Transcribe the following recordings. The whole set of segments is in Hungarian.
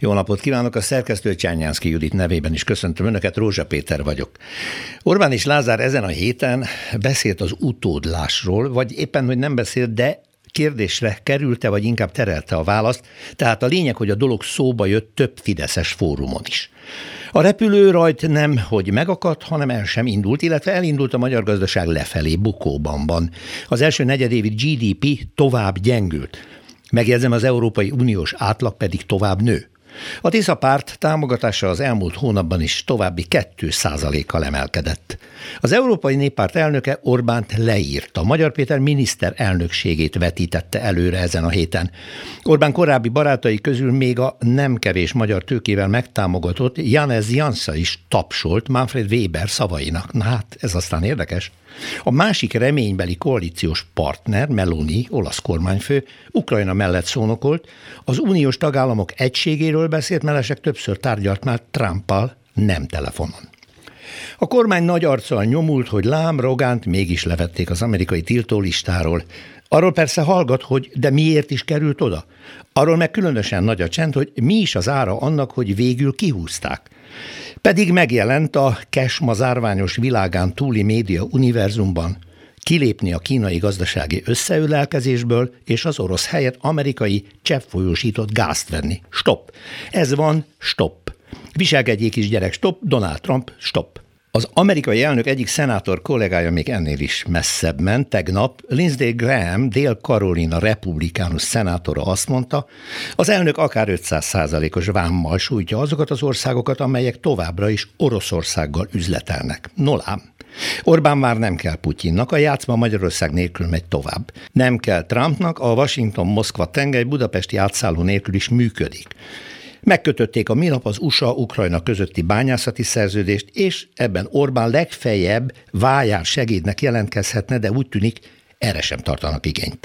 Jó napot kívánok, a szerkesztő Csernyánszky Judit nevében is köszöntöm Önöket, Rózsa Péter vagyok. Orbán és Lázár ezen a héten beszélt az utódlásról, vagy éppen, hogy nem beszélt, de kérdésre kerülte, vagy inkább terelte a választ, tehát a lényeg, hogy a dolog szóba jött több fideszes fórumon is. A repülőrajt nem, hogy megakadt, hanem el sem indult, illetve elindult a magyar gazdaság lefelé, bukóban van. Az első negyedévi GDP tovább gyengült. Megjegyzem, az Európai Uniós átlag pedig tovább nő. A Tisza párt támogatása az elmúlt hónapban is további 2%-kal emelkedett. Az Európai Néppárt elnöke Orbánt leírta. Magyar Péter miniszter elnökségét vetítette előre ezen a héten. Orbán korábbi barátai közül még a nem kevés magyar tőkével megtámogatott Janez Janša is tapsolt Manfred Weber szavainak. Na hát, ez aztán érdekes. A másik reménybeli koalíciós partner, Meloni, olasz kormányfő, Ukrajna mellett szónokolt, az uniós tagállamok egységéről beszélt, mellesleg többször tárgyalt már Trumpal, nem telefonon. A kormány nagy arccal nyomult, hogy lám Rogánt mégis levették az amerikai tiltólistáról. Arról persze hallgat, hogy de miért is került oda? Arról meg különösen nagy a csend, hogy mi is az ára annak, hogy végül kihúzták. Pedig megjelent a Kesma zárványos világán túli média univerzumban kilépni a kínai gazdasági összeülelkezésből, és az orosz helyett amerikai cseppfolyósított gázt venni. Stopp! Ez van, stopp! Viselkedjék is, gyerek, stopp! Donald Trump, stopp! Az amerikai elnök egyik szenátor kollégája még ennél is messzebb ment. Tegnap Lindsey Graham, Dél-Karolina republikánus szenátora azt mondta, az elnök akár 500%-os vámmal sújtja azokat az országokat, amelyek továbbra is Oroszországgal üzletelnek. Nolám. Orbán már nem kell Putyinnak, a játszma Magyarország nélkül megy tovább. Nem kell Trumpnak, a Washington-Moszkva tengely budapesti átszálló nélkül is működik. Megkötötték a minap az USA-Ukrajna közötti bányászati szerződést, és ebben Orbán legfeljebb vájár segédnek jelentkezhetne, de úgy tűnik, erre sem tartanak igényt.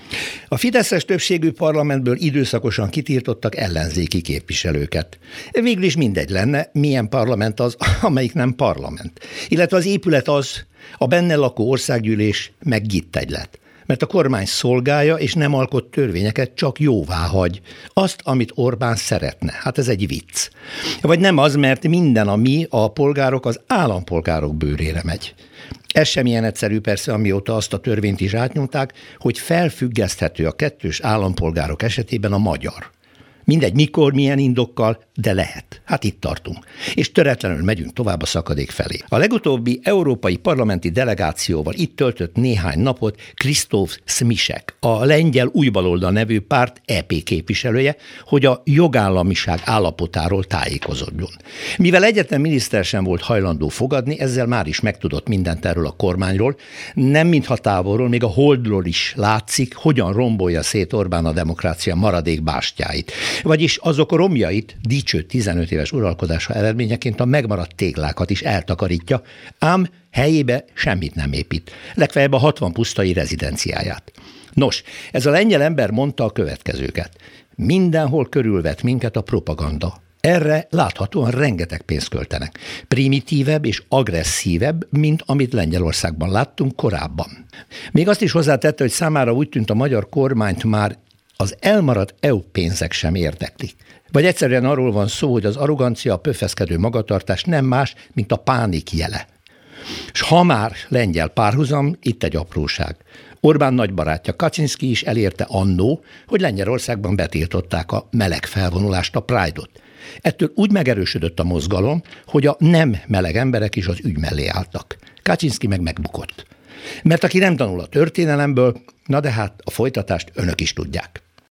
A fideszes többségű parlamentből időszakosan kitiltottak ellenzéki képviselőket. Végül is mindegy lenne, milyen parlament az, amelyik nem parlament. Illetve az épület az, a benne lakó országgyűlés meg gittegylet. Mert a kormány szolgálja és nem alkot törvényeket, csak jóvá hagy azt, amit Orbán szeretne. Hát ez egy vicc. Vagy nem az, mert minden, ami a polgárok, az állampolgárok bőrére megy. Ez sem ilyen egyszerű persze, amióta azt a törvényt is átnyomták, hogy felfüggeszthető a kettős állampolgárok esetében a magyar. Mindegy mikor, milyen indokkal, de lehet. Hát itt tartunk. És töretlenül megyünk tovább a szakadék felé. A legutóbbi európai parlamenti delegációval itt töltött néhány napot Kristóf Smisek, a lengyel újbaloldal nevű párt EP képviselője, hogy a jogállamiság állapotáról tájékozódjon. Mivel egyetlen miniszter sem volt hajlandó fogadni, ezzel már is megtudott mindent erről a kormányról, nem mintha távolról, még a holdról is látszik, hogyan rombolja szét Orbán a demokrácia maradék bástyáit. Vagyis azok romjait dicső 15 éves uralkodása eredményeként a megmaradt téglákat is eltakarítja, ám helyébe semmit nem épít, legfeljebb a 60 pusztai rezidenciáját. Nos, ez a lengyel ember mondta a következőket. Mindenhol körülvet minket a propaganda. Erre láthatóan rengeteg pénzt költenek. Primitívebb és agresszívebb, mint amit Lengyelországban láttunk korábban. Még azt is hozzátette, hogy számára úgy tűnt, a magyar kormányt már az elmaradt EU pénzek sem érdeklik. Vagy egyszerűen arról van szó, hogy az arrogancia, a pöffeszkedő magatartás nem más, mint a pánik jele. S ha már lengyel párhuzam, itt egy apróság. Orbán nagy barátja Kaczynszki is elérte annó, hogy Lengyelországban betiltották a meleg felvonulást, a Pride-ot. Ettől úgy megerősödött a mozgalom, hogy a nem meleg emberek is az ügy mellé álltak. Kaczynszki meg megbukott. Mert aki nem tanul a történelemből, na de hát a folytatást önök is tudják.